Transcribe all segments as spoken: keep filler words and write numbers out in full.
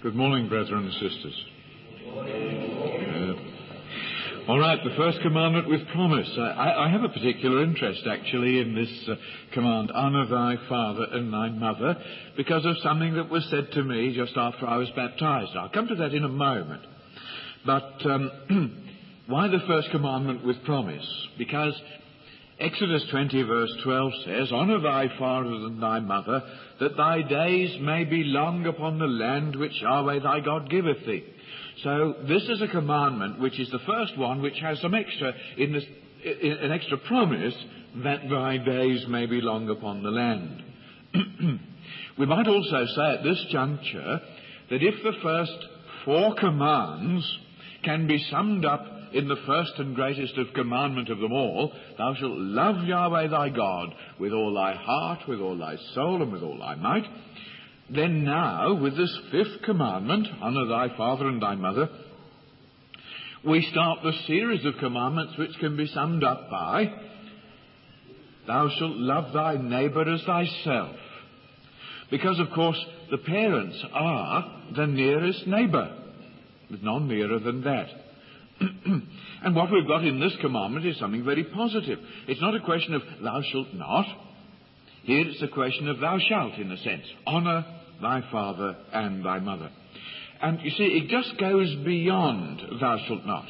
Good morning, brethren and sisters. Uh, all right, the first commandment with promise. I, I have a particular interest, actually, in this uh, command, honour thy father and thy mother, because of something that was said to me just after I was baptized. I'll come to that in a moment. But um, why the first commandment with promise? Because Exodus twenty verse twelve says, honour thy father and thy mother, that thy days may be long upon the land which Yahweh thy God giveth thee. So this is a commandment which is the first one which has some extra, in this, in, an extra promise that thy days may be long upon the land. We might also say at this juncture that if the first four commands can be summed up in the first and greatest of commandment of them all, thou shalt love Yahweh thy God with all thy heart, with all thy soul, and with all thy might, then now, with this fifth commandment, honour thy father and thy mother, we start the series of commandments which can be summed up by, thou shalt love thy neighbour as thyself. Because, of course, the parents are the nearest neighbour. There's none nearer than that. And what we've got in this commandment is something very positive. It's not a question of thou shalt not. Here it's a question of thou shalt, in a sense. Honour thy father and thy mother. And you see, it just goes beyond thou shalt not.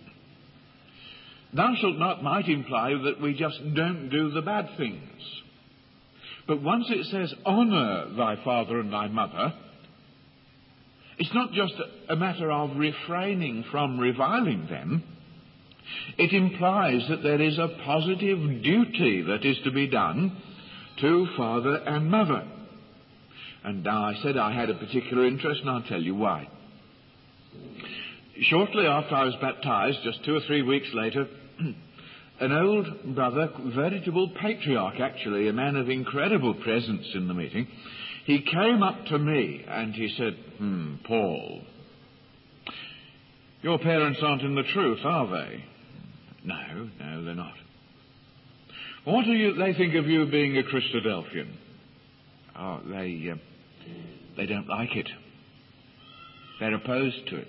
Thou shalt not might imply that we just don't do the bad things. But once it says honour thy father and thy mother, it's not just a matter of refraining from reviling them. It implies that there is a positive duty that is to be done to father and mother. And now I said I had a particular interest, and I'll tell you why. Shortly after I was baptized, just two or three weeks later, an old brother, veritable patriarch actually, a man of incredible presence in the meeting, he came up to me and he said, hmm, Paul, your parents aren't in the truth, are they? No, no, they're not. What do you, they think of you being a Christadelphian? Oh, they, uh, they don't like it. They're opposed to it.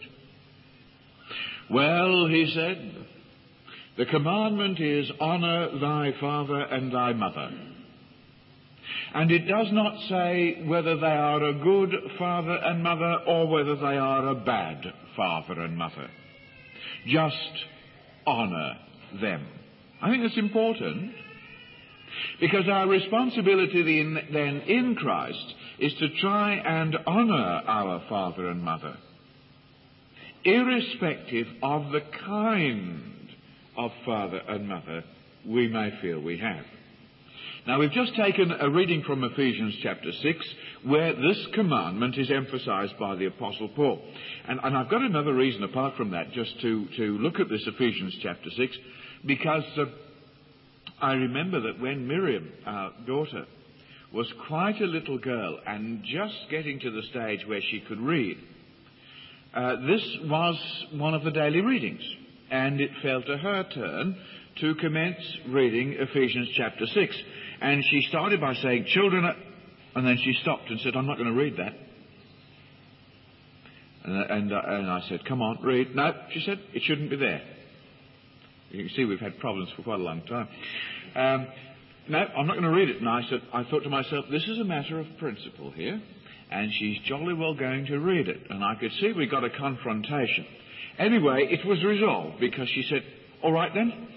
Well, he said, the commandment is honour thy father and thy mother. And it does not say whether they are a good father and mother or whether they are a bad father and mother. Just honour them. I think that's important, because our responsibility then in Christ is to try and honour our father and mother, irrespective of the kind of father and mother we may feel we have. Now, we've just taken a reading from Ephesians chapter six, where this commandment is emphasised by the Apostle Paul. And, and I've got another reason apart from that just to, to look at this Ephesians chapter six, because uh, I remember that when Miriam, our daughter, was quite a little girl and just getting to the stage where she could read, uh, this was one of the daily readings. And it fell to her turn to commence reading Ephesians chapter six. And she started by saying, children, and then she stopped and said, I'm not going to read that. And, and, uh, and I said, come on, read. No, she said, it shouldn't be there. You can see we've had problems for quite a long time. Um, no, I'm not going to read it. And I said, I thought to myself, this is a matter of principle here, and she's jolly well going to read it. And I could see we got a confrontation. Anyway, it was resolved, because she said, all right then,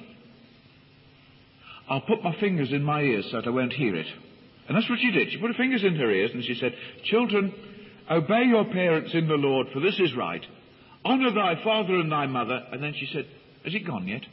I'll put my fingers in my ears so that I won't hear it. And that's what she did. She put her fingers in her ears and she said, children, obey your parents in the Lord, for this is right. Honour thy father and thy mother. And then she said, has it gone yet?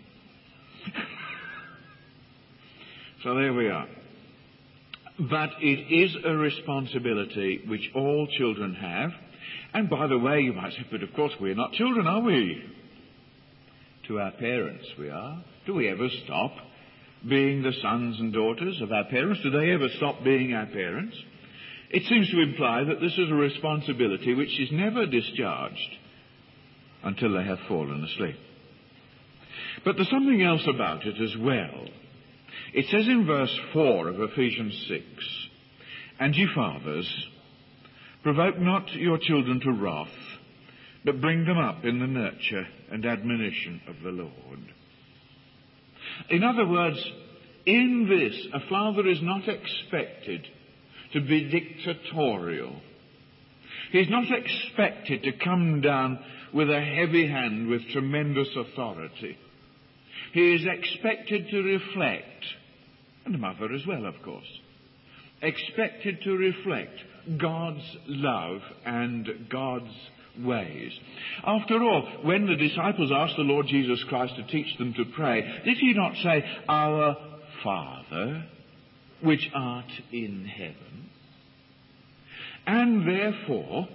So there we are. But it is a responsibility which all children have. And by the way, you might say, but of course we're not children, are we? To our parents we are. Do we ever stop being the sons and daughters of our parents? Do they ever stop being our parents? It seems to imply that this is a responsibility which is never discharged until they have fallen asleep. But there's something else about it as well. It says in verse four of Ephesians six, and ye fathers, Provoke not your children to wrath, but bring them up in the nurture and admonition of the Lord. In other words, in this, a father is not expected to be dictatorial. He's not expected to come down with a heavy hand with tremendous authority. He is expected to reflect, and the mother as well, of course, expected to reflect God's love and God's ways. After all, when the disciples asked the Lord Jesus Christ to teach them to pray, did he not say, "Our Father, which art in heaven"? And therefore,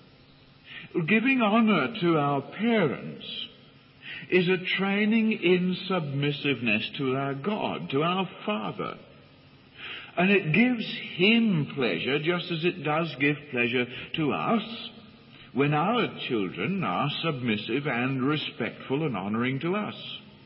giving honour to our parents is a training in submissiveness to our God, to our Father. And it gives him pleasure, just as it does give pleasure to us, when our children are submissive and respectful and honouring to us.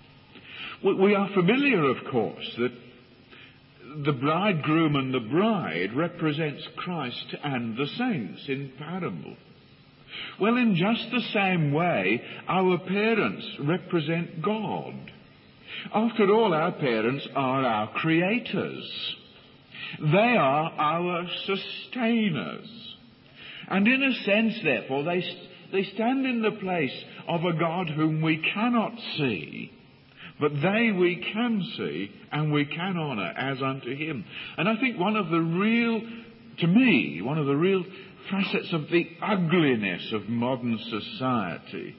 We are familiar, of course, that the bridegroom and the bride represents Christ and the saints in parable. Well, in just the same way, our parents represent God. After all, our parents are our creators. They are our sustainers. And in a sense, therefore, they, they stand in the place of a God whom we cannot see, but they we can see and we can honour as unto him. And I think one of the real, to me, one of the real facets of the ugliness of modern society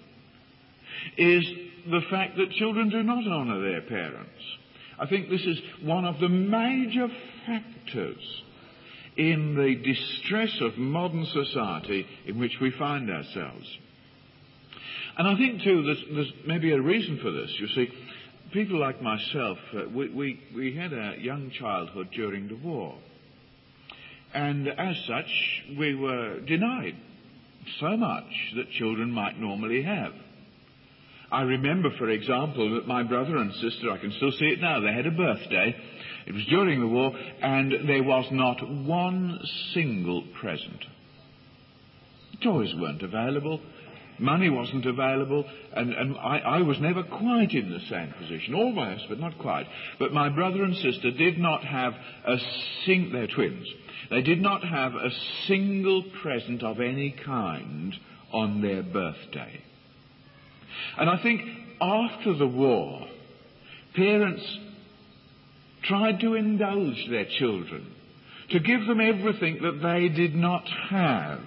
is the fact that children do not honour their parents. I think this is one of the major factors in the distress of modern society in which we find ourselves. And I think, too, there's, there's maybe a reason for this. You see, people like myself, uh, we, we, we had a young childhood during the war. And as such, we were denied so much that children might normally have. I remember, for example, that my brother and sister, I can still see it now, they had a birthday. It was during the war, and there was not one single present. Toys weren't available, money wasn't available, and, and I, I was never quite in the same position, almost, but not quite. But my brother and sister did not have a sing. They're twins. They did not have a single present of any kind on their birthday. And I think after the war, parents tried to indulge their children, to give them everything that they did not have.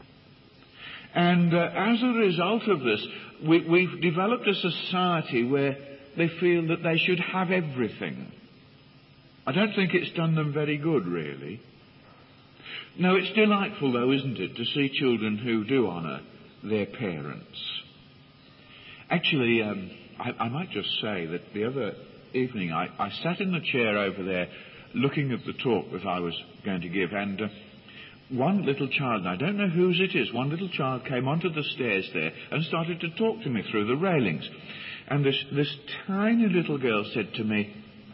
And uh, as a result of this, we, we've developed a society where they feel that they should have everything. I don't think it's done them very good, really. No, it's delightful, though, isn't it, to see children who do honour their parents. Actually, um, I, I might just say that the other evening I, I sat in the chair over there looking at the talk that I was going to give, and uh, one little child, and I don't know whose it is, one little child came onto the stairs there and started to talk to me through the railings. And this, this tiny little girl said to me,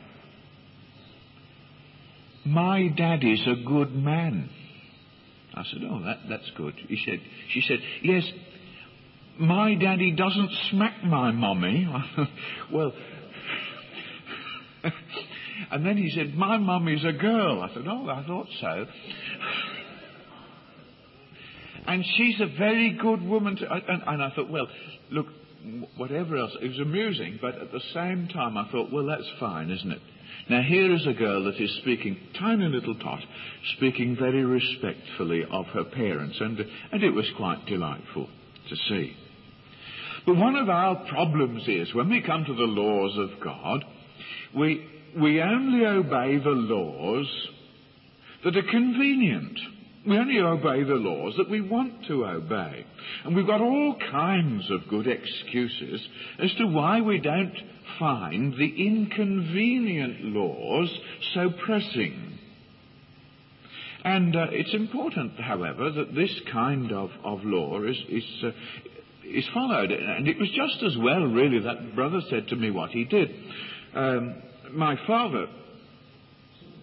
"My daddy's a good man." I said, "Oh, that, that's good." He said, she said, "Yes, my daddy doesn't smack my mummy." Well, and then he said, "My mummy's a girl." I said, "Oh, I thought so." "And she's a very good woman." To, and, and I thought, well, look, whatever else. It was amusing, but at the same time I thought, well, that's fine, isn't it? Now here is a girl that is speaking, tiny little tot, speaking very respectfully of her parents, and, and it was quite delightful to see. But one of our problems is, when we come to the laws of God, we, we only obey the laws that are convenient. We only obey the laws that we want to obey. And we've got all kinds of good excuses as to why we don't find the inconvenient laws so pressing. And uh, it's important, however, that this kind of, of law is, is, uh, is followed. And it was just as well, really, that brother said to me what he did. Um, my father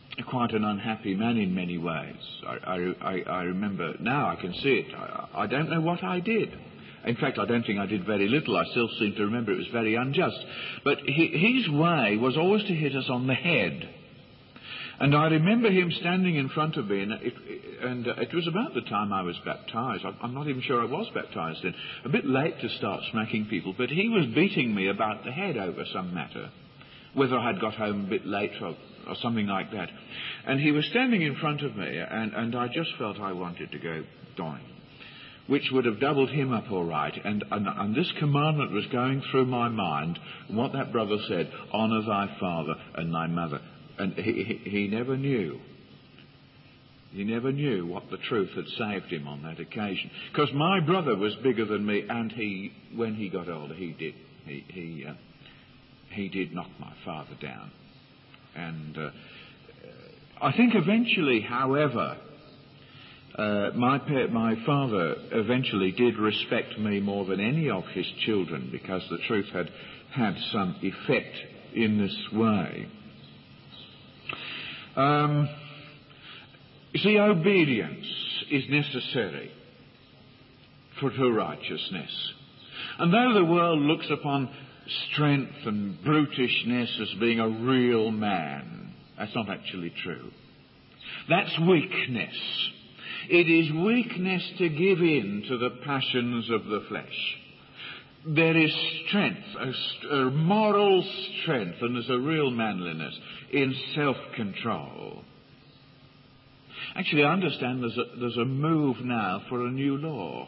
quite an unhappy man in many ways. I, I, I remember, now I can see it, I, I don't know what I did. In fact, I don't think I did very little. I still seem to remember it was very unjust. But he, his way was always to hit us on the head. And I remember him standing in front of me, and it, and it was about the time I was baptised. I'm not even sure I was baptised then. A bit late to start smacking people, but he was beating me about the head over some matter, whether I had got home a bit late or, or something like that. And he was standing in front of me, and, and I just felt I wanted to go doing, which would have doubled him up all right. And, and, and this commandment was going through my mind, what that brother said, honour thy father and thy mother. And he, he, he never knew. He never knew what the truth had saved him on that occasion. Because my brother was bigger than me, and he, when he got older, he did. He, he, uh, he did knock my father down. And uh, I think eventually, however, uh, my, pa- my father eventually did respect me more than any of his children, because the truth had had some effect in this way. Um, you see, obedience is necessary for true righteousness. And though the world looks upon strength and brutishness as being a real man, that's not actually true. That's weakness. It is weakness to give in to the passions of the flesh. There is strength, a, a moral strength, and there's a real manliness in self-control. Actually, I understand there's a, there's a move now for a new law.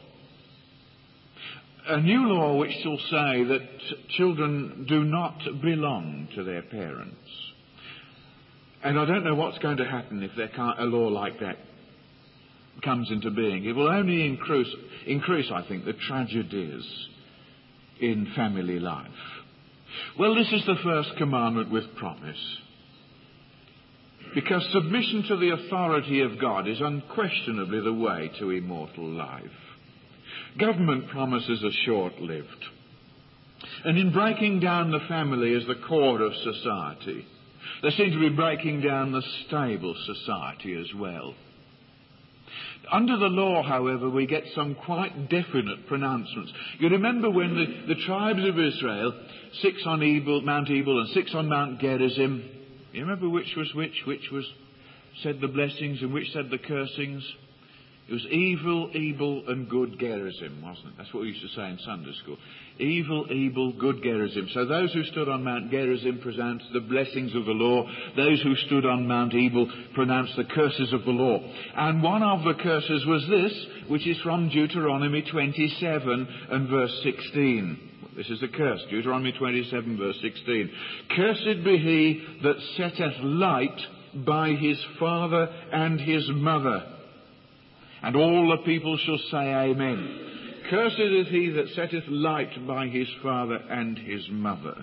A new law which will say that children do not belong to their parents. And I don't know what's going to happen if there can't, a law like that comes into being. It will only increase, increase, I think, the tragedies in family life. Well, this is the first commandment with promise. Because submission to the authority of God is unquestionably the way to immortal life. Government promises are short-lived. And in breaking down the family as the core of society, they seem to be breaking down the stable society as well. Under the law, however, we get some quite definite pronouncements. You remember when the, the tribes of Israel, six on Ebal, Mount Ebal and six on Mount Gerizim, you remember which was which? Which was said the blessings and which said the cursings? It was evil, Ebal and good Gerizim, wasn't it? That's what we used to say in Sunday school. Evil, Ebal, good Gerizim. So those who stood on Mount Gerizim pronounced the blessings of the law. Those who stood on Mount Ebal pronounced the curses of the law. And one of the curses was this, which is from Deuteronomy twenty-seven and verse sixteen. This is a curse, Deuteronomy twenty-seven verse sixteen. Cursed be he that setteth light by his father and his mother. And all the people shall say amen. Cursed is he that setteth light by his father and his mother.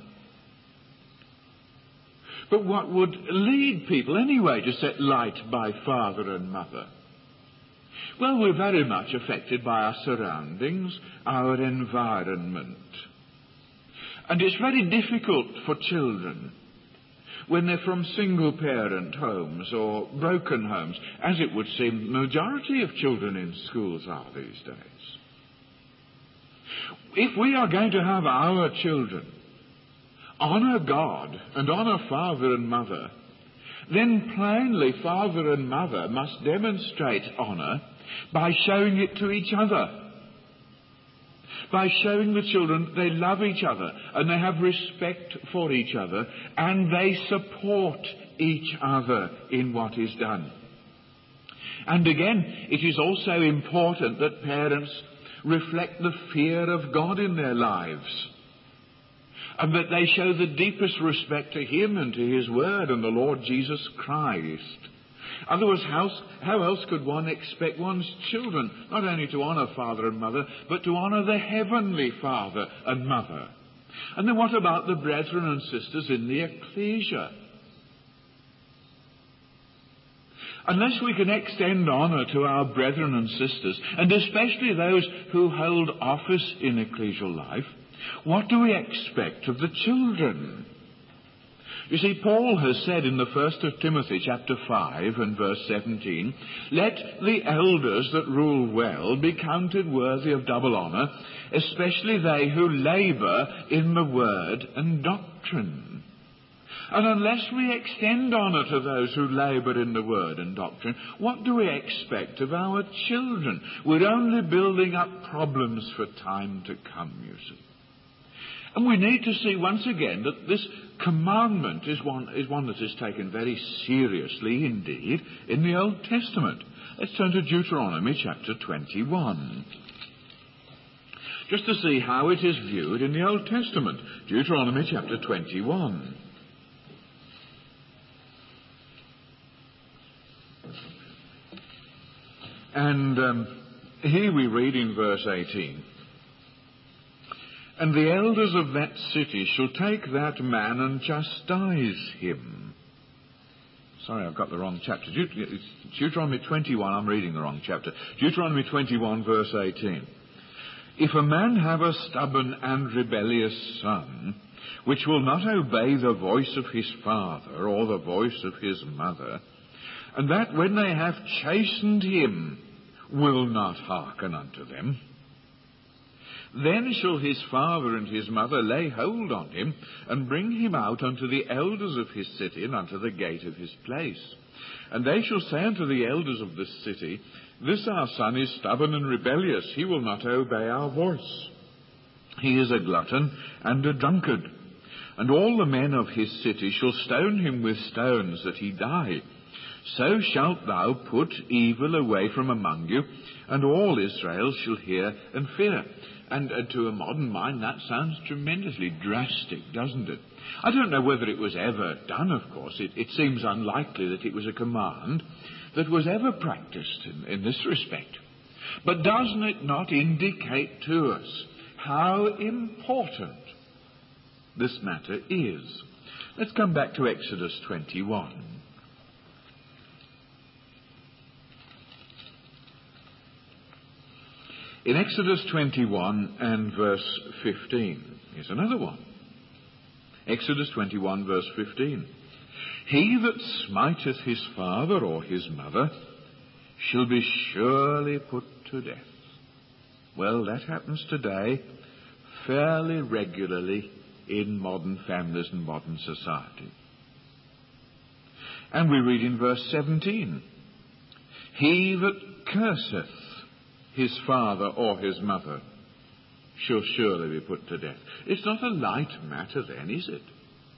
But what would lead people anyway to set light by father and mother? Well, we're very much affected by our surroundings, our environment. And it's very difficult for children when they're from single-parent homes or broken homes, as it would seem the majority of children in schools are these days. If we are going to have our children honour God and honour father and mother, then plainly father and mother must demonstrate honour by showing it to each other. By showing the children they love each other and they have respect for each other and they support each other in what is done. And again, it is also important that parents reflect the fear of God in their lives and that they show the deepest respect to Him and to His Word and the Lord Jesus Christ. Otherwise, how, how else could one expect one's children not only to honour father and mother, but to honour the heavenly father and mother? And then what about the brethren and sisters in the ecclesia? Unless we can extend honour to our brethren and sisters, and especially those who hold office in ecclesial life, what do we expect of the children? You see, Paul has said in the first of Timothy chapter five and verse seventeen, "Let the elders that rule well be counted worthy of double honour, especially they who labour in the word and doctrine." And unless we extend honour to those who labour in the word and doctrine, what do we expect of our children? We're only building up problems for time to come, you see. And we need to see once again that this commandment is one, is one that is taken very seriously indeed in the Old Testament. Let's turn to Deuteronomy chapter twenty-one. Just to see how it is viewed in the Old Testament. Deuteronomy chapter twenty-one. And um, here we read in verse eighteen, "And the elders of that city shall take that man and chastise him." Sorry, I've got the wrong chapter. Deut- Deuteronomy twenty-one, I'm reading the wrong chapter. Deuteronomy twenty-one, verse eighteen. "If a man have a stubborn and rebellious son, which will not obey the voice of his father or the voice of his mother, and that when they have chastened him will not hearken unto them, then shall his father and his mother lay hold on him, and bring him out unto the elders of his city, and unto the gate of his place. And they shall say unto the elders of this city, This our son is stubborn and rebellious, he will not obey our voice. He is a glutton and a drunkard. And all the men of his city shall stone him with stones, that he die. So shalt thou put evil away from among you, and all Israel shall hear and fear." And uh, to a modern mind, that sounds tremendously drastic, doesn't it? I don't know whether it was ever done, of course. It, it seems unlikely that it was a command that was ever practiced in, in this respect. But doesn't it not indicate to us how important this matter is? Let's come back to Exodus twenty-one. In Exodus twenty-one and verse fifteen, here's another one. Exodus twenty-one, verse fifteen. "He that smiteth his father or his mother shall be surely put to death." Well, that happens today fairly regularly in modern families and modern society. And we read in verse seventeen, "He that curseth his father or his mother shall surely be put to death." It's not a light matter then, is it?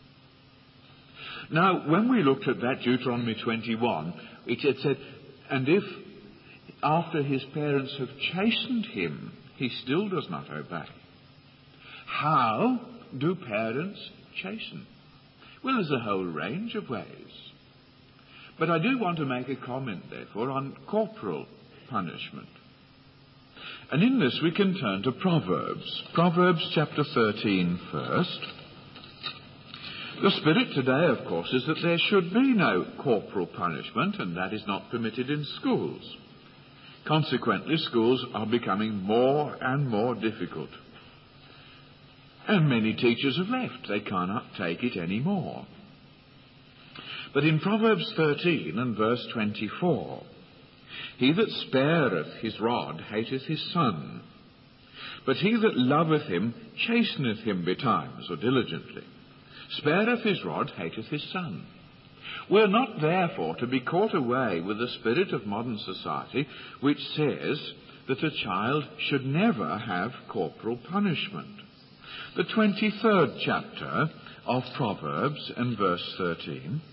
Now, when we looked at that Deuteronomy twenty-one, it had said, "And if after his parents have chastened him, he still does not obey." How do parents chasten? Well, there's a whole range of ways. But I do want to make a comment, therefore, on corporal punishment. And in this we can turn to Proverbs. Proverbs chapter thirteen first. The spirit today, of course, is that there should be no corporal punishment, and that is not permitted in schools. Consequently, schools are becoming more and more difficult. And many teachers have left. They cannot take it anymore. But in Proverbs thirteen and verse twenty-four, "He that spareth his rod hateth his son, but he that loveth him chasteneth him betimes," or diligently. "Spareth his rod hateth his son." We're not therefore to be caught away with the spirit of modern society, which says that a child should never have corporal punishment. The twenty-third chapter of Proverbs and verse thirteen.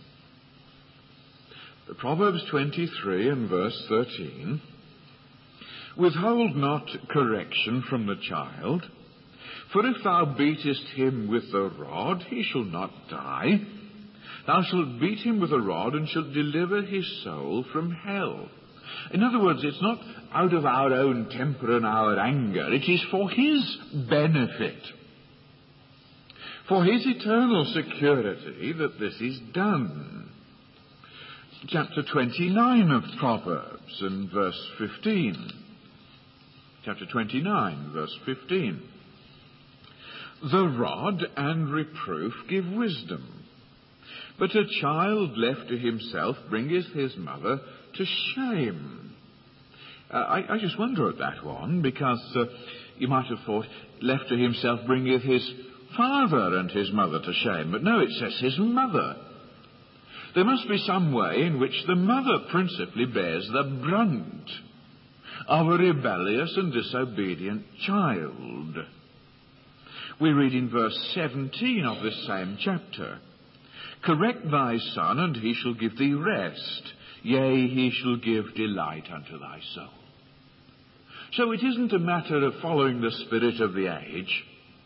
Proverbs twenty-three and verse thirteen. "Withhold not correction from the child, for if thou beatest him with the rod, he shall not die. Thou shalt beat him with a rod, and shalt deliver his soul from hell." In other words, it's not out of our own temper and our anger. It is for his benefit, for his eternal security, that this is done. Chapter twenty-nine of Proverbs and verse fifteen. Chapter twenty-nine, verse fifteen. "The rod and reproof give wisdom, But a child left to himself bringeth his mother to shame. Uh, I, I just wonder at that one, because uh, you might have thought, left to himself bringeth his father and his mother to shame. But no, it says his mother. There must be some way in which the mother principally bears the brunt of a rebellious and disobedient child. We read in verse seventeen of this same chapter, correct thy son, and he shall give thee rest. Yea, he shall give delight unto thy soul. So it isn't a matter of following the spirit of the age,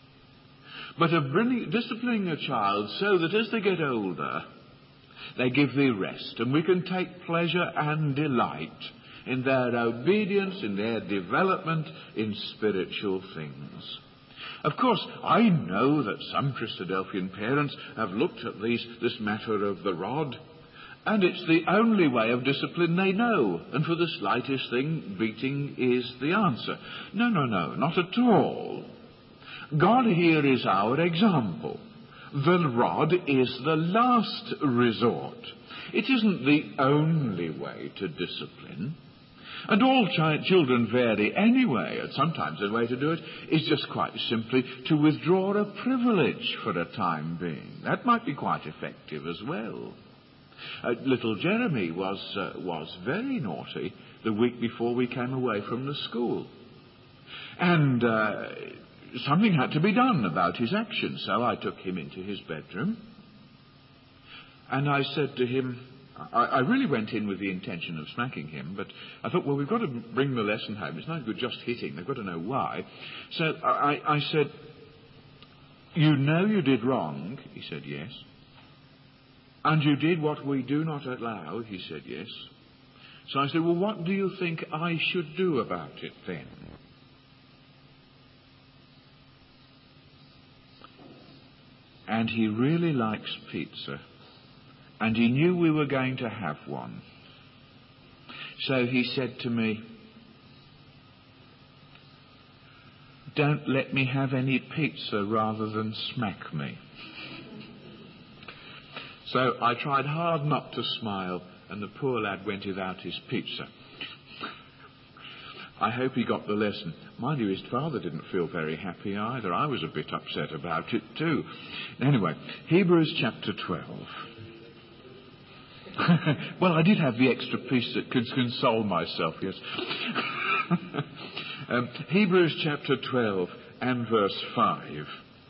but of bringing, disciplining a child so that as they get older, they give thee rest, and we can take pleasure and delight in their obedience, in their development in spiritual things. Of course, I know that some Christadelphian parents have looked at these, this matter of the rod, and it's the only way of discipline they know, and for the slightest thing, beating is the answer. No, no, no, not at all. God here is our example. The rod is the last resort. It isn't the only way to discipline. And all ch- children vary anyway, and sometimes the way to do it is just quite simply to withdraw a privilege for a time being. That might be quite effective as well. Uh, little Jeremy was uh, was very naughty the week before we came away from the school. And uh, something had to be done about his actions, so I took him into his bedroom. And I said to him, I, I really went in with the intention of smacking him, but I thought, well, we've got to bring the lesson home. It's no good just hitting. They've got to know why. So I, I said, you know you did wrong? He said, yes. And you did what we do not allow? He said, yes. So I said, well, what do you think I should do about it then? And he really likes pizza. And he knew we were going to have one. So he said to me, don't let me have any pizza rather than smack me. So I tried hard not to smile, and the poor lad went without his pizza. I hope he got the lesson. Mind you, his father didn't feel very happy either. I was a bit upset about it too. Anyway, Hebrews chapter twelve. Well, I did have the extra piece that could console myself, yes. um, Hebrews chapter twelve and verse five.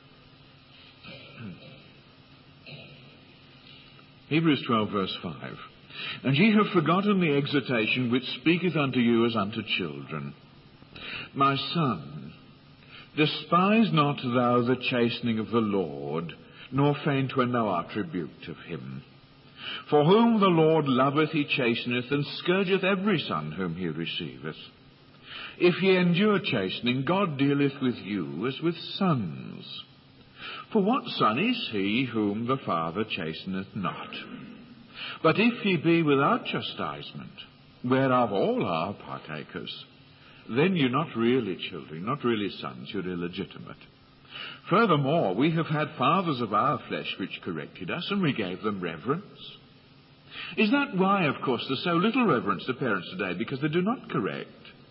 Hebrews twelve verse five. And ye have forgotten the exhortation which speaketh unto you as unto children. My son, despise not thou the chastening of the Lord, nor faint when thou art rebuked of him. For whom the Lord loveth he chasteneth, and scourgeth every son whom he receiveth. If ye endure chastening, God dealeth with you as with sons. For what son is he whom the Father chasteneth not? But if ye be without chastisement, whereof all are partakers, then you're not really children, not really sons, you're illegitimate. Furthermore, we have had fathers of our flesh which corrected us, and we gave them reverence. Is that why, of course, there's so little reverence to parents today? Because they do not correct.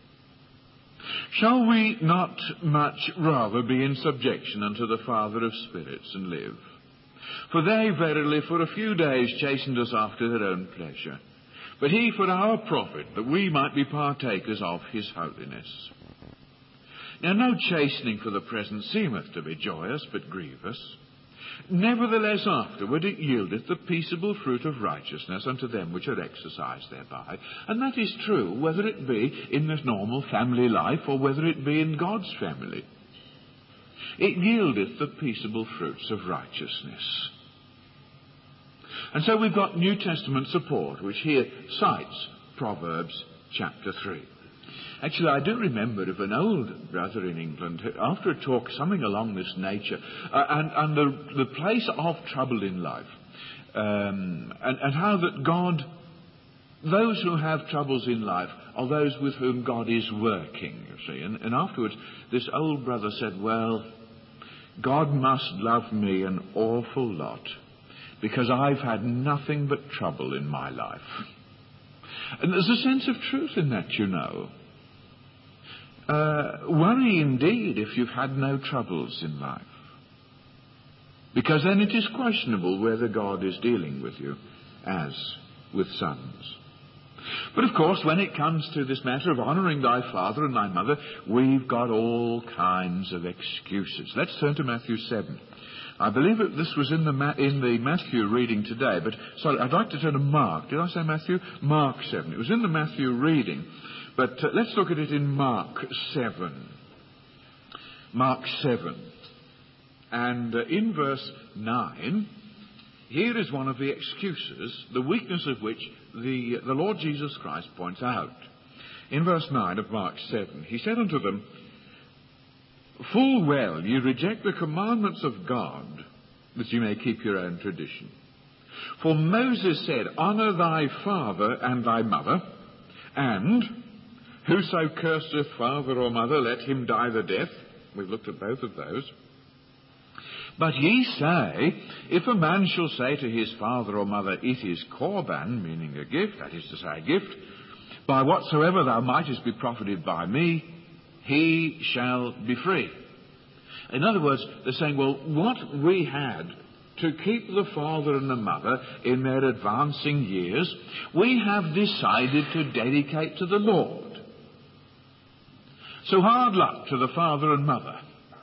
Shall we not much rather be in subjection unto the Father of spirits and live? For they verily for a few days chastened us after their own pleasure, but he for our profit, that we might be partakers of his holiness. Now no chastening for the present seemeth to be joyous, but grievous. Nevertheless afterward it yieldeth the peaceable fruit of righteousness unto them which are exercised thereby. And that is true, whether it be in this normal family life, or whether it be in God's family. It yieldeth the peaceable fruits of righteousness. And so we've got New Testament support, which here cites Proverbs chapter three. Actually, I do remember of an old brother in England, who, after a talk, something along this nature, uh, and, and the, the place of trouble in life, um, and, and how that God, those who have troubles in life, are those with whom God is working, you see. And, and afterwards, this old brother said, well, God must love me an awful lot, because I've had nothing but trouble in my life. And there's a sense of truth in that, you know. Uh, worry indeed if you've had no troubles in life, because then it is questionable whether God is dealing with you as with sons. But of course, when it comes to this matter of honouring thy father and thy mother, we've got all kinds of excuses. Let's turn to Matthew seven. I believe that this was in the Ma- in the Matthew reading today, but sorry, I'd like to turn to Mark. Did I say Matthew? Mark seven. It was in the Matthew reading, but uh, let's look at it in Mark seven. Mark seven. And uh, in verse nine, here is one of the excuses, the weakness of which the, the Lord Jesus Christ points out. In verse nine of Mark seven, he said unto them, full well ye reject the commandments of God, that ye may keep your own tradition. For Moses said, honour thy father and thy mother, and whoso curseth father or mother, let him die the death. We've looked at both of those. But ye say, if a man shall say to his father or mother, it is Corban, meaning a gift, that is to say a gift, by whatsoever thou mightest be profited by me, he shall be free. In other words, they're saying, well, what we had to keep the father and the mother in their advancing years, we have decided to dedicate to the Lord. So hard luck to the father and mother.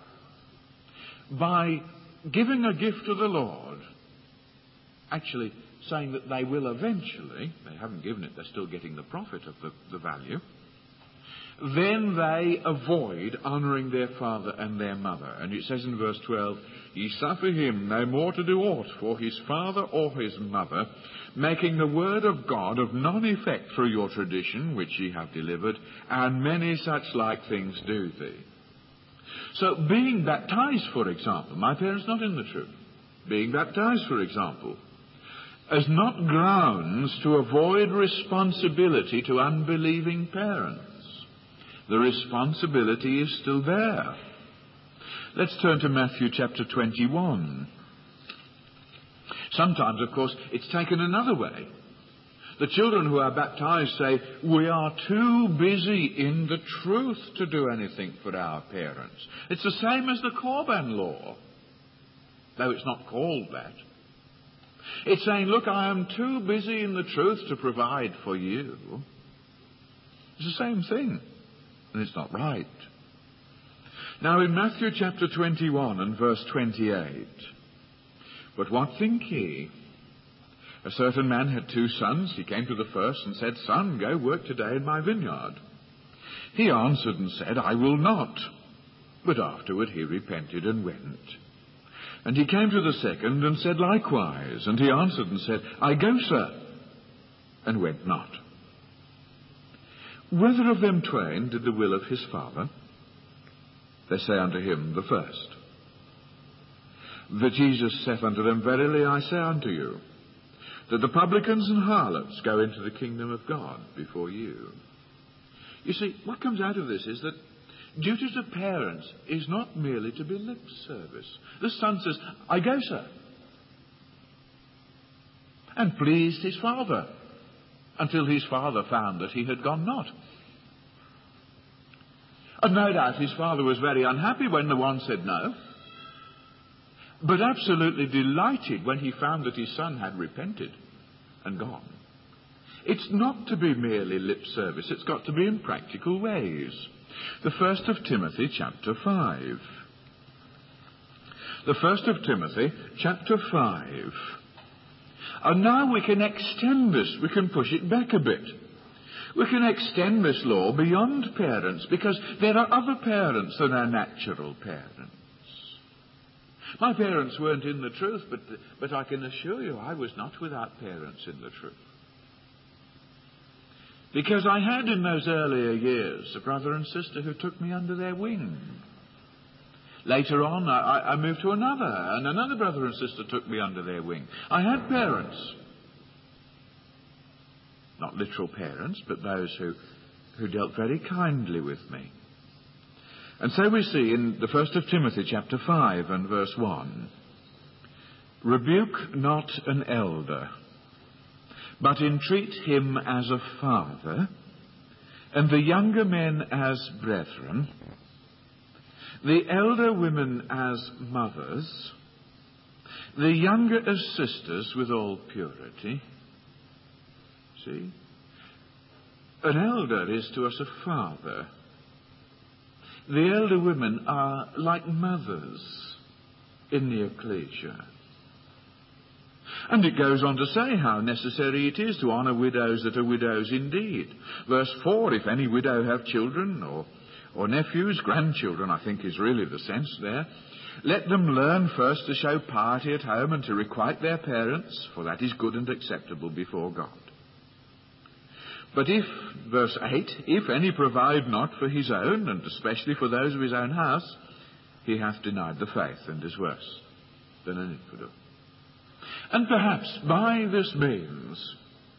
By giving a gift to the Lord, actually saying that they will eventually, they haven't given it, they're still getting the profit of the, the value, then they avoid honouring their father and their mother. And it says in verse twelve, ye suffer him no more to do aught for his father or his mother, making the word of God of none effect through your tradition, which ye have delivered, and many such like things do thee. So being baptized, for example, my parents not in the truth, being baptized, for example, as not grounds to avoid responsibility to unbelieving parents. The responsibility is still there. Let's turn to Matthew chapter twenty-one. Sometimes, of course, it's taken another way. The children who are baptized say, we are too busy in the truth to do anything for our parents. It's the same as the Corban law, though it's not called that. It's saying, look, I am too busy in the truth to provide for you. It's the same thing, and it's not right. Now in Matthew chapter twenty-one and verse twenty-eight, but what think ye? A certain man had two sons. He came to the first and said, Son, go work today in my vineyard. He answered and said, I will not. But afterward he repented and went. And he came to the second and said likewise. And he answered and said, I go, sir, and went not. Whether of them twain did the will of his father? They say unto him, the first. That Jesus saith unto them, Verily I say unto you, that the publicans and harlots go into the kingdom of God before you. You see, what comes out of this is that duty to parents is not merely to be lip service. The son says, I go, sir, and pleased his father, until his father found that he had gone not. And no doubt his father was very unhappy when the one said no, but absolutely delighted when he found that his son had repented and gone. It's not to be merely lip service, it's got to be in practical ways. The first of Timothy chapter five. The first of Timothy chapter five. And now we can extend this, we can push it back a bit. We can extend this law beyond parents, because there are other parents than our natural parents. My parents weren't in the truth, but, but I can assure you I was not without parents in the truth. Because I had in those earlier years a brother and sister who took me under their wing. Later on I, I moved to another, and another brother and sister took me under their wing. I had parents. Not literal parents, but those who, who dealt very kindly with me. And so we see in the first of Timothy chapter five and verse one, Rebuke not an elder, but entreat him as a father, and the younger men as brethren, the elder women as mothers, the younger as sisters with all purity. See? An elder is to us a father. The elder women are like mothers in the ecclesia. And it goes on to say how necessary it is to honour widows that are widows indeed. Verse four, if any widow have children or, or nephews, grandchildren I think is really the sense there, let them learn first to show piety at home and to requite their parents, for that is good and acceptable before God. But if, verse eight, if any provide not for his own, and especially for those of his own house, he hath denied the faith and is worse than an infidel. And perhaps by this means,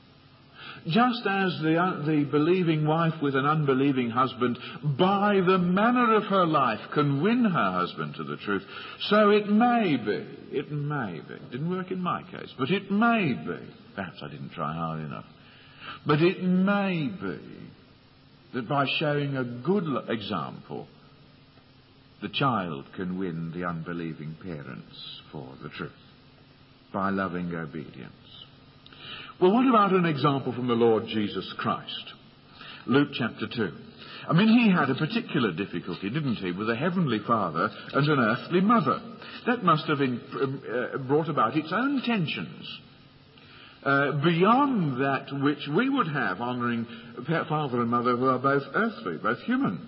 just as the, the believing wife with an unbelieving husband, by the manner of her life, can win her husband to the truth, so it may be, it may be, it didn't work in my case, but it may be, perhaps I didn't try hard enough, but it may be that by showing a good example, the child can win the unbelieving parents for the truth by loving obedience. Well, what about an example from the Lord Jesus Christ? Luke chapter two. I mean, he had a particular difficulty, didn't he, with a heavenly father and an earthly mother. That must have been, uh, brought about its own tensions. Uh, beyond that which we would have, honouring father and mother who are both earthly, both human.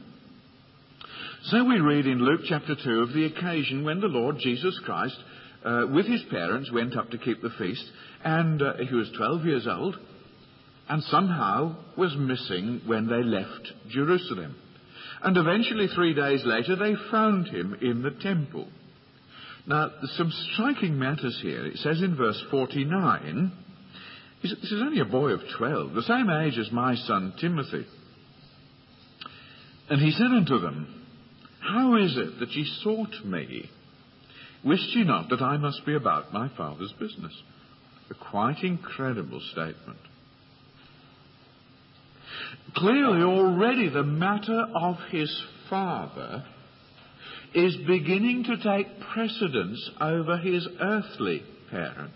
So we read in Luke chapter two of the occasion when the Lord Jesus Christ, uh, with his parents, went up to keep the feast, and uh, he was twelve years old, and somehow was missing when they left Jerusalem. And eventually, three days later, they found him in the temple. Now, there's some striking matters here. It says in verse forty-nine, this is only a boy of twelve, the same age as my son Timothy. And he said unto them, how is it that ye sought me? Wist ye not that I must be about my Father's business? A quite incredible statement. Clearly, already the matter of his father is beginning to take precedence over his earthly parents.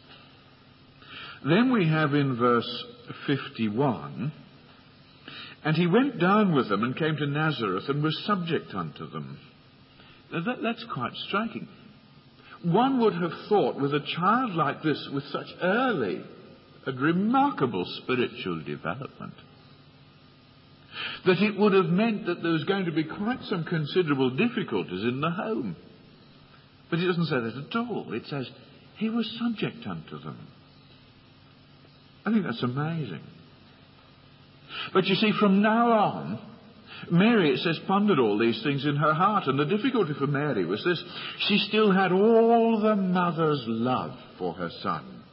Then we have in verse fifty-one, and he went down with them and came to Nazareth and was subject unto them. Now that, that's quite striking. One would have thought with a child like this, with such early and remarkable spiritual development, that it would have meant that there was going to be quite some considerable difficulties in the home. But it doesn't say that at all. It says he was subject unto them. I think that's amazing. But you see, from now on, Mary, it says, pondered all these things in her heart. And the difficulty for Mary was this: she still had all the mother's love for her son.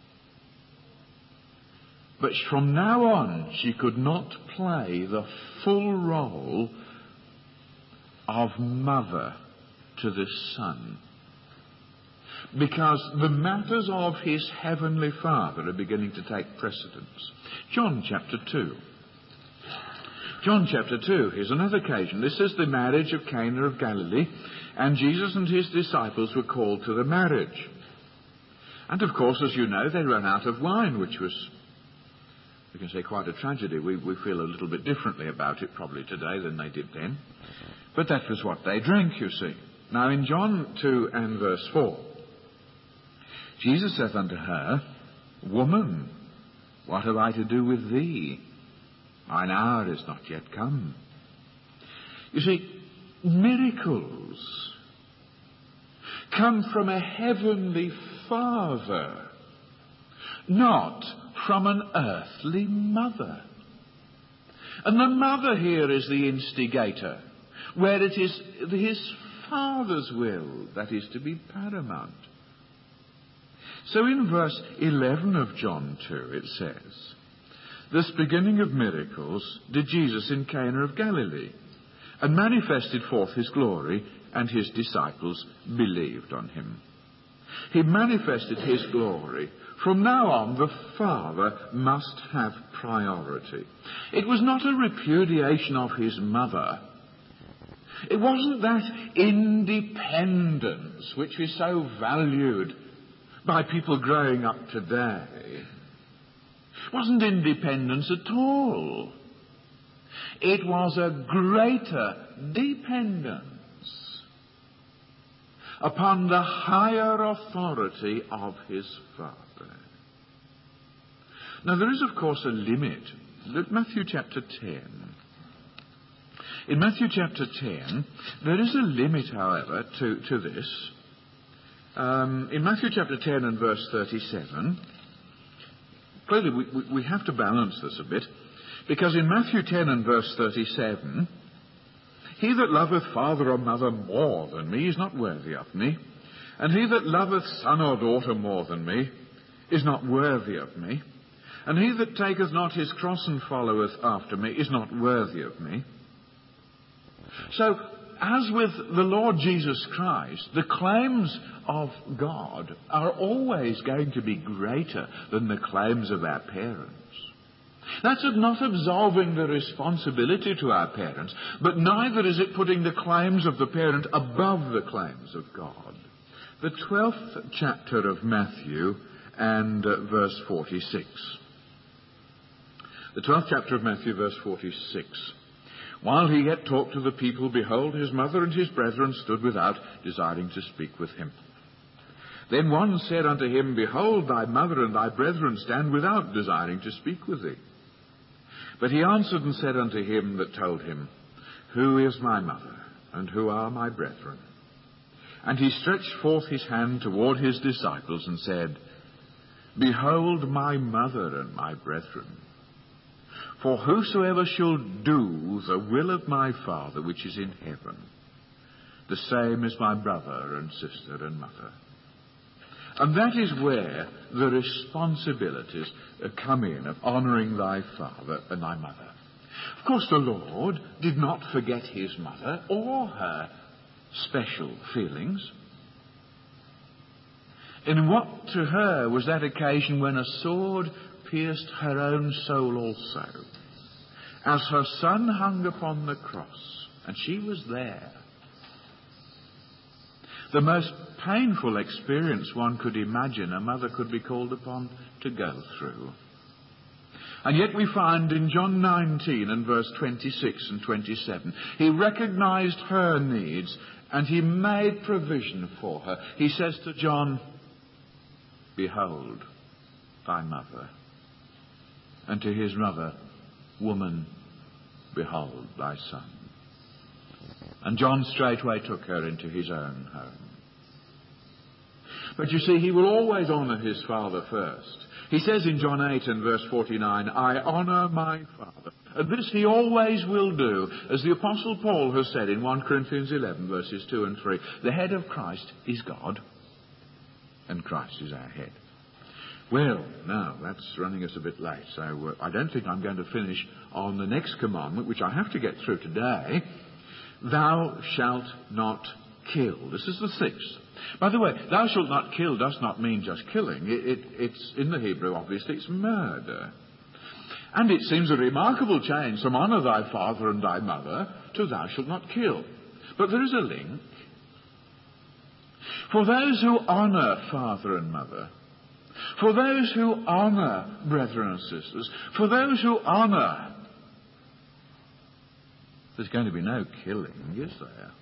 But from now on, she could not play the full role of mother to this son, because the matters of his heavenly Father are beginning to take precedence. John chapter two. John chapter two, here's another occasion. This is the marriage of Cana of Galilee, and Jesus and his disciples were called to the marriage. And of course, as you know, they ran out of wine, which was, we can say, quite a tragedy. We, we feel a little bit differently about it probably today than they did then. But that was what they drank, you see. Now in John two and verse four, Jesus saith unto her, Woman, what have I to do with thee? Mine hour is not yet come. You see, miracles come from a heavenly Father, not from an earthly mother. And the mother here is the instigator, where it is his Father's will that is to be paramount. So in verse eleven of John two it says, this beginning of miracles did Jesus in Cana of Galilee, and manifested forth his glory, and his disciples believed on him. He manifested his glory. From now on, the Father must have priority. It was not a repudiation of his mother. It wasn't that independence which is so valued by people growing up today. It wasn't independence at all. It was a greater dependence upon the higher authority of his Father. Now there is, of course, a limit. Look at Matthew chapter ten. In Matthew chapter ten, there is a limit, however, to, to this. Um, in Matthew chapter ten and verse thirty-seven, clearly we, we, we have to balance this a bit, because in Matthew ten and verse thirty-seven, he that loveth father or mother more than me is not worthy of me, and he that loveth son or daughter more than me is not worthy of me, and he that taketh not his cross and followeth after me is not worthy of me. So, as with the Lord Jesus Christ, the claims of God are always going to be greater than the claims of our parents. That's not absolving the responsibility to our parents, but neither is it putting the claims of the parent above the claims of God. The twelfth chapter of Matthew and uh, verse forty-six. The twelfth chapter of Matthew, verse forty-six. While he yet talked to the people, behold, his mother and his brethren stood without, desiring to speak with him. Then one said unto him, Behold, thy mother and thy brethren stand without, desiring to speak with thee. But he answered and said unto him that told him, Who is my mother, and who are my brethren? And he stretched forth his hand toward his disciples, and said, Behold my mother and my brethren. For whosoever shall do the will of my Father which is in heaven, the same is my brother and sister and mother. And that is where the responsibilities come in of honouring thy father and thy mother. Of course, the Lord did not forget his mother or her special feelings. And what to her was that occasion when a sword pierced her own soul also, as her son hung upon the cross, and she was there. The most painful experience one could imagine a mother could be called upon to go through. And yet we find in John nineteen and verse twenty-six and twenty-seven, he recognized her needs and he made provision for her. He says to John, Behold thy mother. And to his mother, Woman, behold thy son. And John straightway took her into his own home. But you see, he will always honour his father first. He says in John eight and verse forty-nine, I honour my Father. And this he always will do, as the Apostle Paul has said in First Corinthians eleven, verses two and three. The head of Christ is God, and Christ is our head. Well, now, that's running us a bit late, so uh, I don't think I'm going to finish on the next commandment, which I have to get through today. Thou shalt not kill. This is the sixth. By the way, thou shalt not kill does not mean just killing. It, it, it's, in the Hebrew, obviously, it's murder. And it seems a remarkable change from honour thy father and thy mother to thou shalt not kill. But there is a link. For those who honour father and mother, for those who honour brethren and sisters, for those who honour, there's going to be no killing, is there?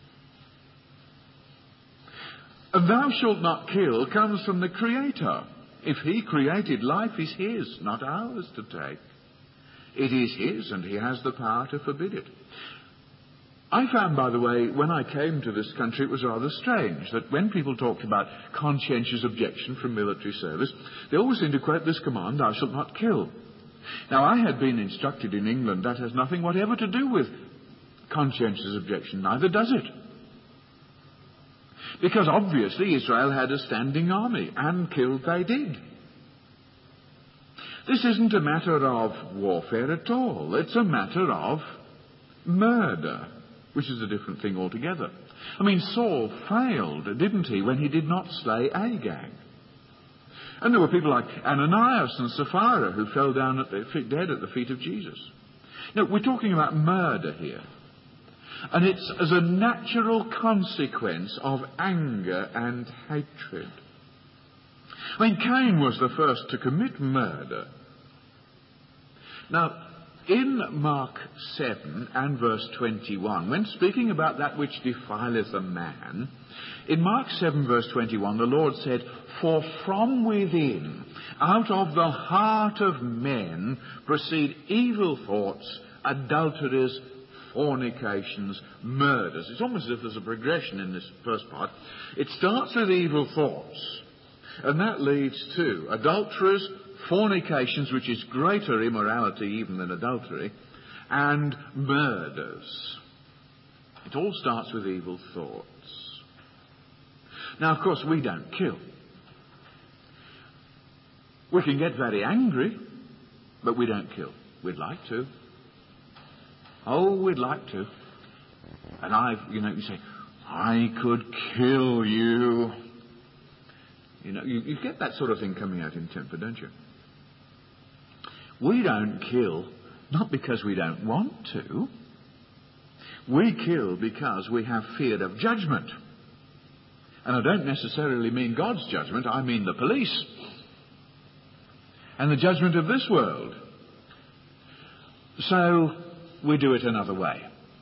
And thou shalt not kill comes from the Creator. If he created life, it's his, not ours to take. It is his, and he has the power to forbid it. I found, by the way, when I came to this country, it was rather strange that when people talked about conscientious objection from military service, they always seemed to quote this command, thou shalt not kill. Now, I had been instructed in England that has nothing whatever to do with conscientious objection, neither does it. Because obviously Israel had a standing army, and killed they did. This isn't a matter of warfare at all. It's a matter of murder, which is a different thing altogether. I mean, Saul failed, didn't he, when he did not slay Agag? And there were people like Ananias and Sapphira who fell down at the feet, dead at the feet of Jesus. Now, we're talking about murder here. And it's as a natural consequence of anger and hatred. I mean, Cain was the first to commit murder. Now, in Mark seven and verse twenty-one, when speaking about that which defileth a man, in Mark seven verse twenty-one, the Lord said, "For from within, out of the heart of men, proceed evil thoughts, adulteries, fornications, murders." It's almost as if there's a progression in this first part. It starts with evil thoughts, and that leads to adulteries, fornications, which is greater immorality even than adultery, and murders. It all starts with evil thoughts. Now, of course, we don't kill. We can get very angry, but we don't kill. We'd like to. Oh, we'd like to. And I, you know, you say, "I could kill you." You know, you, you get that sort of thing coming out in temper, don't you? We don't kill not because we don't want to. We kill because we have fear of judgment. And I don't necessarily mean God's judgment, I mean the police and the judgment of this world. So we do it another way.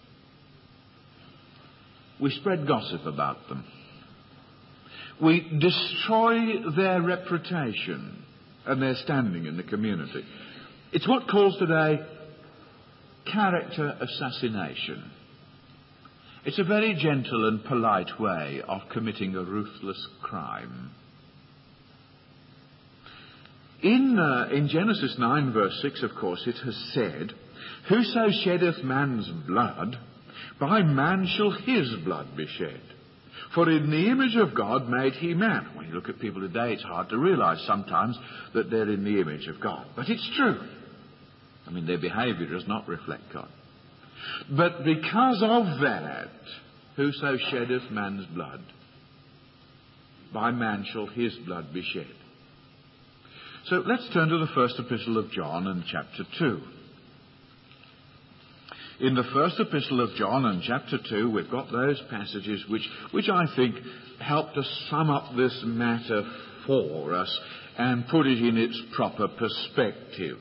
We spread gossip about them. We destroy their reputation and their standing in the community. It's what calls today character assassination. It's a very gentle and polite way of committing a ruthless crime. In, uh, in Genesis nine verse six, of course, it has said, "Whoso sheddeth man's blood, by man shall his blood be shed. For in the image of God made he man." When you look at people today, it's hard to realize sometimes that they're in the image of God. But it's true. I mean, their behavior does not reflect God. But because of that, whoso sheddeth man's blood, by man shall his blood be shed. So let's turn to the first epistle of John and chapter two. In the first epistle of John and chapter two, we've got those passages which, which I think help to sum up this matter for us and put it in its proper perspective.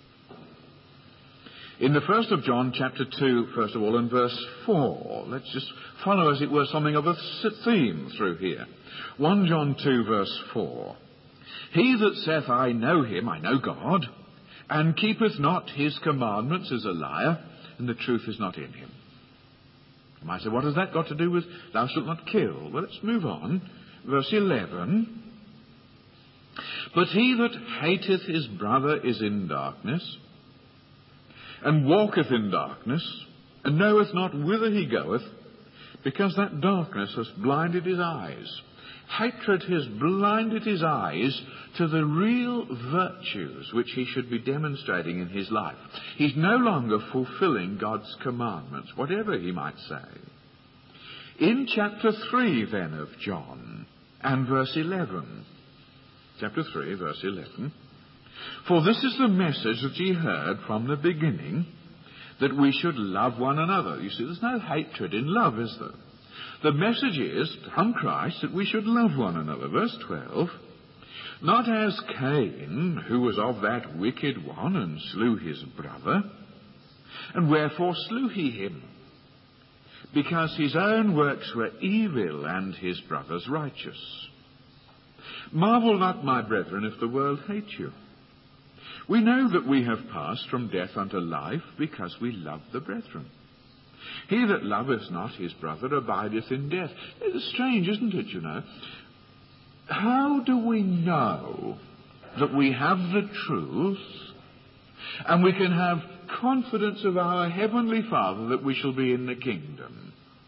In the first of John, chapter two, first of all, and verse four, let's just follow, as it were, something of a theme through here. First John two, verse four. "He that saith, I know him, I know God, and keepeth not his commandments is a liar, and the truth is not in him." You might say, what has that got to do with thou shalt not kill? Well, let's move on. Verse eleven. "But he that hateth his brother is in darkness, and walketh in darkness, and knoweth not whither he goeth, because that darkness hath blinded his eyes." Hatred has blinded his eyes to the real virtues which he should be demonstrating in his life. He's no longer fulfilling God's commandments, whatever he might say. In chapter three, then, of John, and verse eleven, chapter three, verse eleven, "For this is the message that ye heard from the beginning, that we should love one another." You see, there's no hatred in love, is there? The message is, from Christ, that we should love one another. Verse twelve, "Not as Cain, who was of that wicked one, and slew his brother. And wherefore slew he him? Because his own works were evil, and his brother's righteous. Marvel not, my brethren, if the world hate you. We know that we have passed from death unto life, because we love the brethren. He that loveth not his brother abideth in death." It's strange, isn't it, you know? How do we know that we have the truth and we can have confidence of our Heavenly Father that we shall be in the kingdom?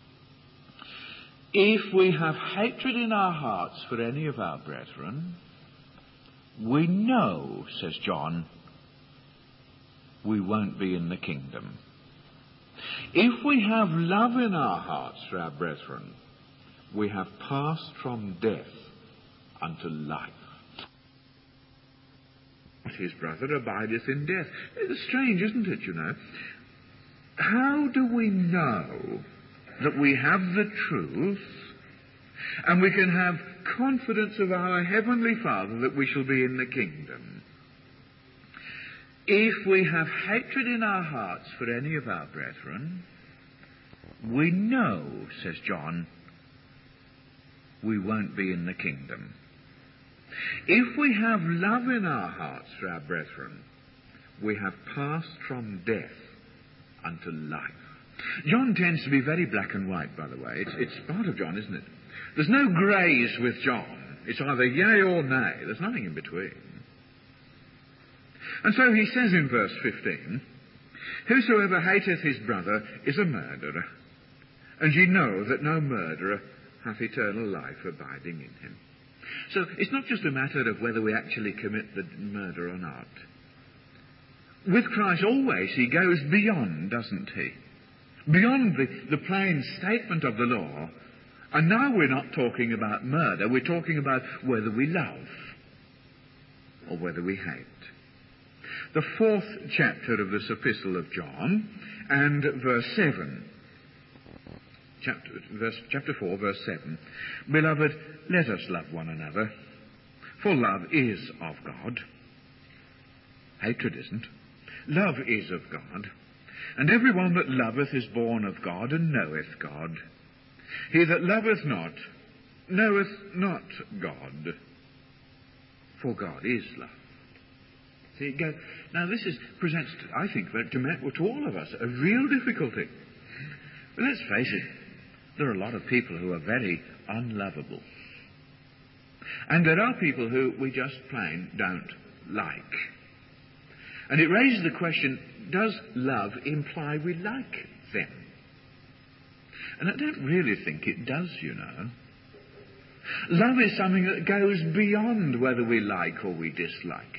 If we have hatred in our hearts for any of our brethren, we know, says John, we won't be in the kingdom. If we have love in our hearts for our brethren, we have passed from death unto life. His brother abideth in death. It's strange, isn't it, you know? How do we know that we have the truth and we can have confidence of our Heavenly Father that we shall be in the kingdom? If we have hatred in our hearts for any of our brethren, we know, says John, we won't be in the kingdom. If we have love in our hearts for our brethren, we have passed from death unto life. John tends to be very black and white, by the way. It's, it's part of John, isn't it? There's no greys with John. It's either yea or nay. There's nothing in between. And so he says in verse fifteen, whosoever hateth his brother is a murderer, and ye know that no murderer hath eternal life abiding in him. So it's not just a matter of whether we actually commit the murder or not. With Christ always he goes beyond, doesn't he? Beyond the, the plain statement of the law. And now we're not talking about murder, we're talking about whether we love or whether we hate. The fourth chapter of this epistle of John and verse seven. Chapter, verse, chapter four, verse seven. Beloved, let us love one another, for love is of God. Hatred isn't. Love is of God. And every one that loveth is born of God and knoweth God. He that loveth not knoweth not God, for God is love. See, it goes, now this is, presents, I think, to, to all of us a real difficulty. But let's face it, there are a lot of people who are very unlovable. And there are people who we just plain don't like. And it raises the question, does love imply we like them? And I don't really think it does, you know. Love is something that goes beyond whether we like or we dislike.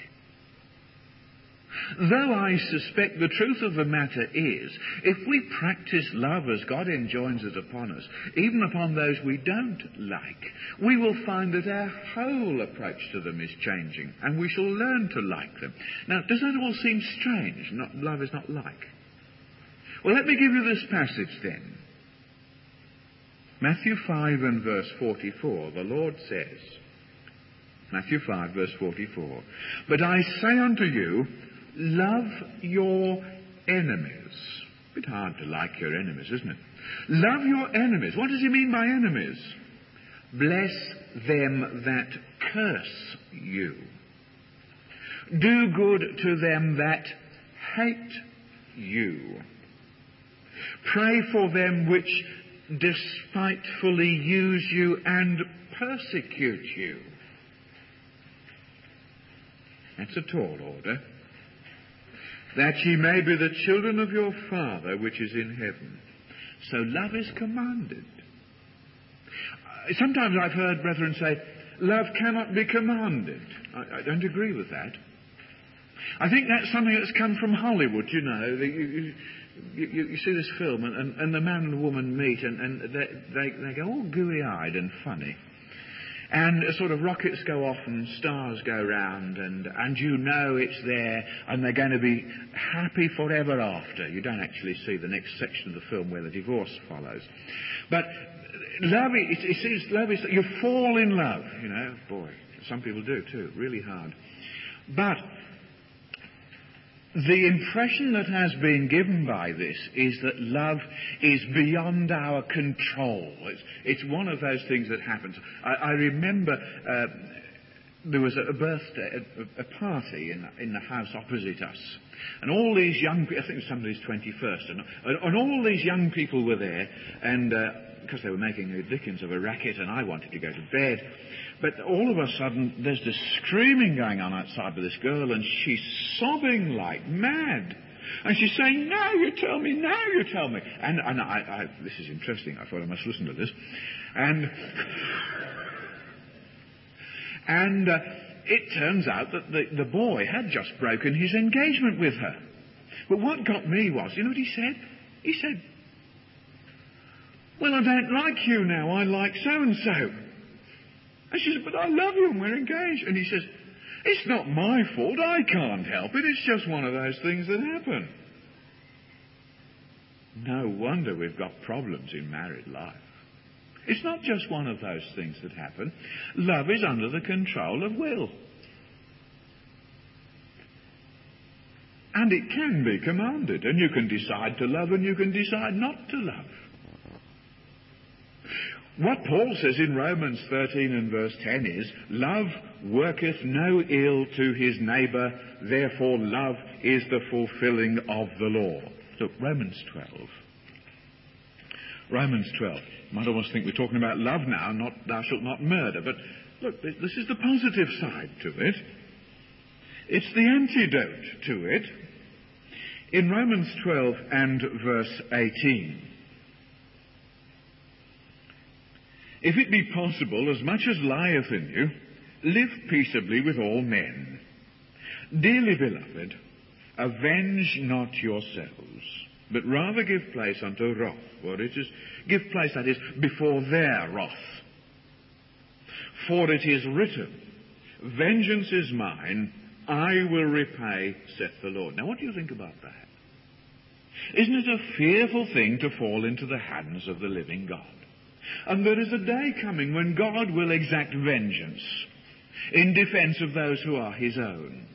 Though I suspect the truth of the matter is, if we practice love as God enjoins it upon us, even upon those we don't like, we will find that our whole approach to them is changing, and we shall learn to like them. Now, does that all seem strange? Not, love is not like. Well, let me give you this passage then. Matthew five and verse forty-four, the Lord says, Matthew five, verse forty-four, but I say unto you, love your enemies. A bit hard to like your enemies, isn't it? Love your enemies. What does he mean by enemies? Bless them that curse you. Do good to them that hate you. Pray for them which despitefully use you and persecute you. That's a tall order. That ye may be the children of your Father which is in heaven. So love is commanded. Sometimes I've heard brethren say, love cannot be commanded. I, I don't agree with that. I think that's something that's come from Hollywood, you know. The, you, you, you, you see this film and, and, and the man and the woman meet and, and they, they, they go all gooey-eyed and funny. And sort of rockets go off and stars go round and, and you know it's there and they're going to be happy forever after. You don't actually see the next section of the film where the divorce follows. But love, it, it is, love is, you fall in love, you know. Boy, some people do too, really hard. But the impression that has been given by this is that love is beyond our control. It's, it's one of those things that happens. I, I remember uh, there was a birthday, a, a party in, in the house opposite us. And all these young people, I think it was somebody's twenty-first, and, and all these young people were there, and uh, because they were making a dickens of a racket, and I wanted to go to bed. But all of a sudden, there's this screaming going on outside with this girl, and she's sobbing like mad. And she's saying, now you tell me, now you tell me. And, and I, I, this is interesting, I thought I must listen to this. And, and uh, it turns out that the, the boy had just broken his engagement with her. But what got me was, you know what he said? He said, Well, I don't like you now. I like so-and-so. And she says, but I love you and we're engaged. And he says, it's not my fault. I can't help it. It's just one of those things that happen. No wonder we've got problems in married life. It's not just one of those things that happen. Love is under the control of will. And it can be commanded. And you can decide to love and you can decide not to love. What Paul says in Romans thirteen and verse ten is, love worketh no ill to his neighbour, therefore love is the fulfilling of the law. Look, Romans twelve. Romans twelve. You might almost think we're talking about love now, not thou shalt not murder. But look, this is the positive side to it. It's the antidote to it. In Romans twelve and verse eighteen. If it be possible, as much as lieth in you, live peaceably with all men. Dearly beloved, avenge not yourselves, but rather give place unto wrath. For it is, give place, that is, before their wrath. For it is written, vengeance is mine, I will repay, saith the Lord. Now what do you think about that? Isn't it a fearful thing to fall into the hands of the living God? And there is a day coming when God will exact vengeance in defense of those who are his own.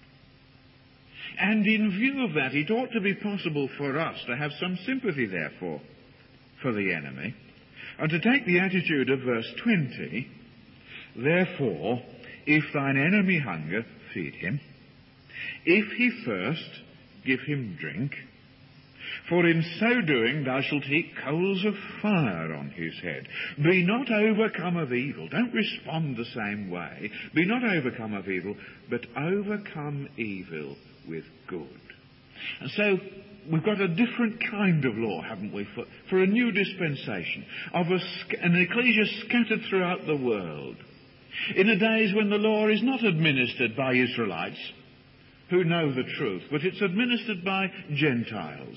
And in view of that, it ought to be possible for us to have some sympathy, therefore, for the enemy, and to take the attitude of verse twenty, therefore, if thine enemy hunger, feed him. If he thirst, give him drink. For in so doing thou shalt heap coals of fire on his head. Be not overcome of evil. Don't respond the same way. Be not overcome of evil, but overcome evil with good. And so we've got a different kind of law, haven't we, for, for a new dispensation, of a, an ecclesia scattered throughout the world, in the days when the law is not administered by Israelites who know the truth, but it's administered by Gentiles.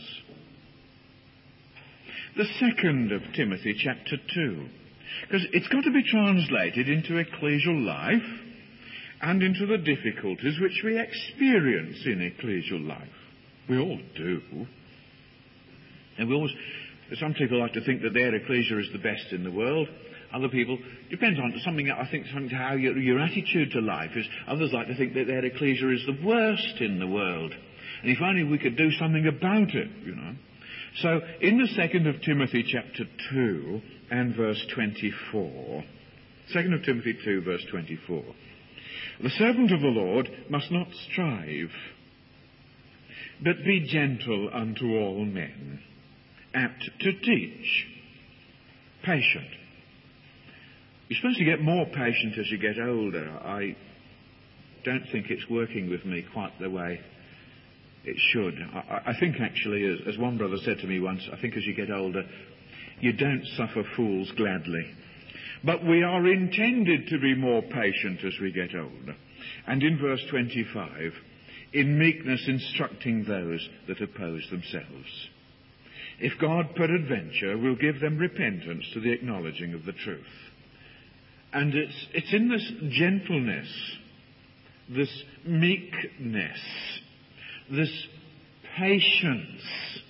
The second of Timothy, chapter two, because it's got to be translated into ecclesial life and into the difficulties which we experience in ecclesial life. We all do. And we always, some people like to think that their ecclesia is the best in the world. Other people, depends on something, I think, something to how your, your attitude to life is. Others like to think that their ecclesia is the worst in the world. And if only we could do something about it, you know. So, in the second of Timothy chapter two and verse twenty-four, second of Timothy two verse twenty-four, the servant of the Lord must not strive, but be gentle unto all men, apt to teach, patient. You're supposed to get more patient as you get older. I don't think it's working with me quite the way it should. I, I think actually, as, as one brother said to me once, I think as you get older, you don't suffer fools gladly. But we are intended to be more patient as we get older. And in verse twenty-five, in meekness instructing those that oppose themselves. If God peradventure will give them repentance to the acknowledging of the truth. And it's, it's in this gentleness, this meekness, this patience,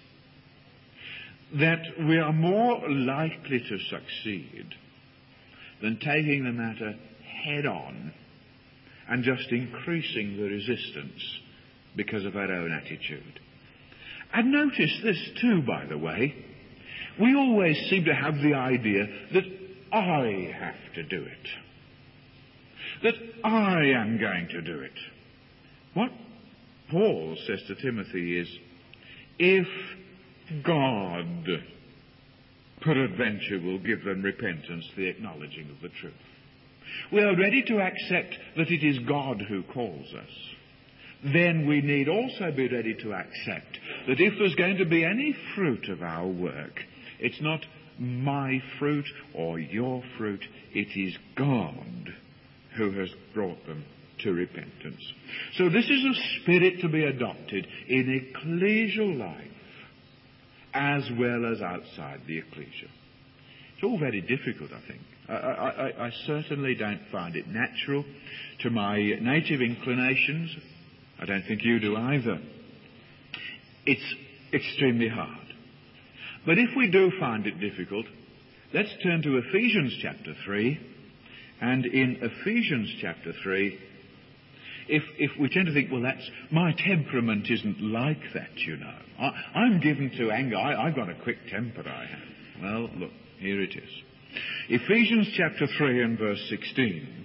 that we are more likely to succeed than taking the matter head on and just increasing the resistance because of our own attitude. And notice this too, by the way. We always seem to have the idea that I have to do it. That I am going to do it. What Paul says to Timothy is, if God peradventure will give them repentance, the acknowledging of the truth. We are ready to accept that it is God who calls us. Then we need also be ready to accept that if there's going to be any fruit of our work, it's not my fruit or your fruit, it is God who has brought them to repentance. So this is a spirit to be adopted in ecclesial life as well as outside the ecclesia. It's all very difficult, I think. I, I, I, I certainly don't find it natural to my native inclinations. I don't think you do either. It's extremely hard. But if we do find it difficult, let's turn to Ephesians chapter three. And in Ephesians chapter three, if, if we tend to think, well, that's, my temperament isn't like that, you know. I, I'm given to anger. I, I've got a quick temper, I have. Well, look, here it is. Ephesians chapter three and verse sixteen.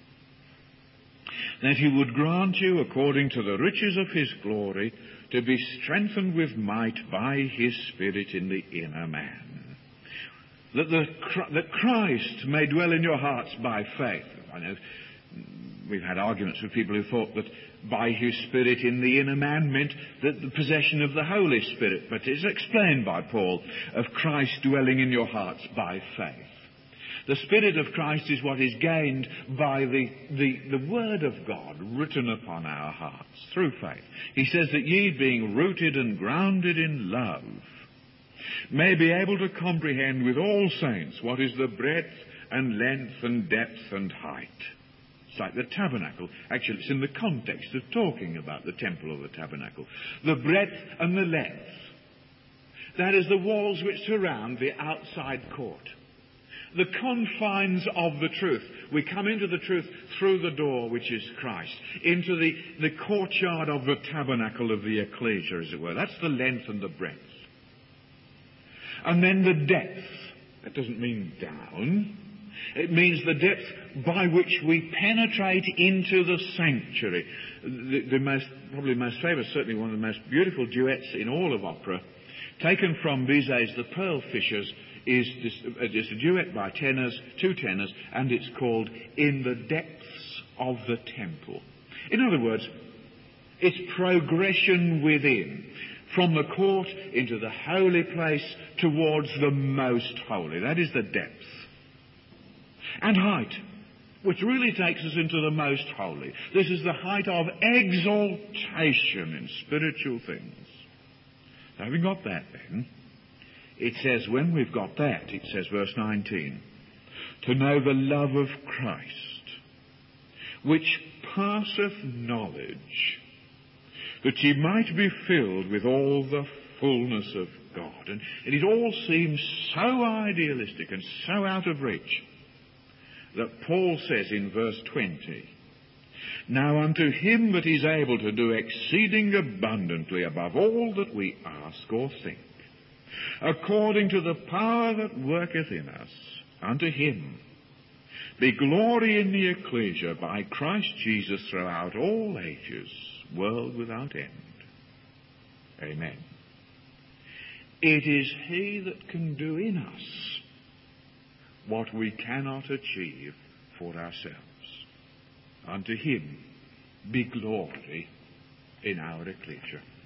That he would grant you, according to the riches of his glory, to be strengthened with might by his Spirit in the inner man. That, the, that Christ may dwell in your hearts by faith. I know we've had arguments with people who thought that by his Spirit in the inner man meant that the possession of the Holy Spirit. But it's explained by Paul of Christ dwelling in your hearts by faith. The Spirit of Christ is what is gained by the, the, the Word of God written upon our hearts through faith. He says that ye, being rooted and grounded in love, may be able to comprehend with all saints what is the breadth and length and depth and height. It's like the tabernacle. Actually, it's in the context of talking about the temple or the tabernacle. The breadth and the length. That is the walls which surround the outside court. The confines of the truth. We come into the truth through the door, which is Christ, into the, the courtyard of the tabernacle of the ecclesia, as it were. That's the length and the breadth. And then the depth. That doesn't mean down. It means the depth by which we penetrate into the sanctuary. The, the most, probably most famous, certainly one of the most beautiful duets in all of opera, taken from Bizet's The Pearl Fishers, is this, uh, just a duet by tenors, two tenors, and it's called In the Depths of the Temple. In other words, it's progression within, from the court into the holy place towards the most holy. That is the depth. And height, which really takes us into the most holy. This is the height of exaltation in spiritual things. Having got that then, it says, when we've got that, it says, verse nineteen, to know the love of Christ, which passeth knowledge, that ye might be filled with all the fullness of God. And, and it all seems so idealistic and so out of reach that Paul says in verse twenty, now unto him that is able to do exceeding abundantly above all that we ask or think, according to the power that worketh in us, unto him be glory in the ecclesia by Christ Jesus throughout all ages, world without end. Amen. It is he that can do in us what we cannot achieve for ourselves. Unto him be glory in our ecclesia.